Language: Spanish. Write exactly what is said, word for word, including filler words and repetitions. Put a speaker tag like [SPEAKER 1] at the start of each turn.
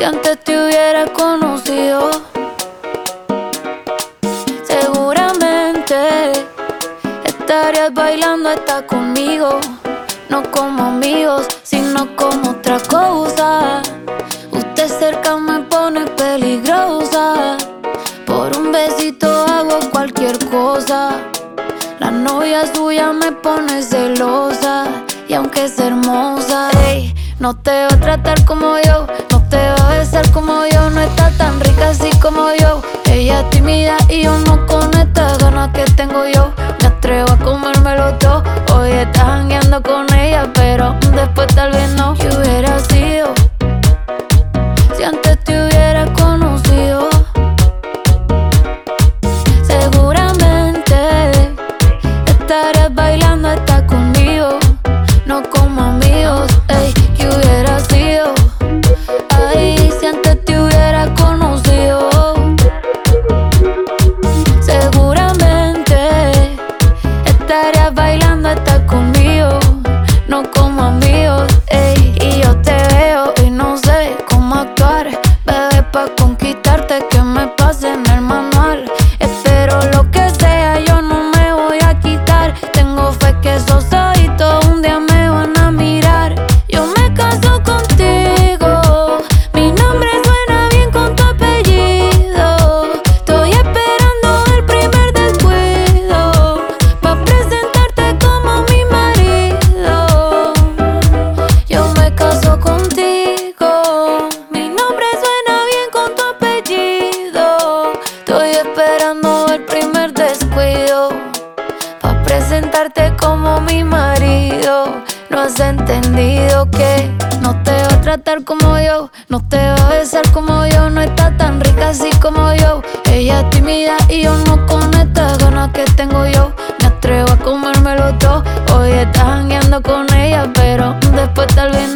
[SPEAKER 1] antes te hubiera conocido, seguramente estarías bailando hasta conmigo. No como amigos, sino como otra cosa. Usted cerca me pone peligrosa. Por un besito hago cualquier cosa. La novia suya me pone celosa. Y aunque es hermosa, ey, no te va a tratar como yo, no te va a besar como yo. No está tan rica así como yo. Ella es tímida y yo no, con estas ganas que tengo yo me atrevo a comérmelo todo. Hoy estás jangueando con ella, pero después tal vez no. ¿Qué hubiera sido si antes te hubiera conocido? Seguramente estarías bailando hasta conmigo. No como amigos, ey, ¿qué hubiera sido? Ay, si antes te hubiera conocido. Seguramente estarías bailando hasta conmigo. No como amigos, ey, y yo te veo y no sé cómo actuar. Bebé, pa' conquistarte que me pase en el manual. Espero lo que sea, yo no me voy a quitar. Tengo fe que esos ojitos un día me van a mirar. Yo me caso contigo, mi nombre suena bien con tu apellido. Estoy esperando el primer descuido pa' presentarte como mi marido. Yo me caso contigo, mi nombre suena bien con tu apellido. Estoy esperando el primer descuido pa' presentarte como mi marido. No has entendido que no te va a tratar como yo, no te va a besar como yo. No está tan rica así como yo. Ella es tímida y yo no, con estas ganas que tengo yo me atrevo a comérmelo todo. Hoy estás jangueando con ella, pero después tal vez no.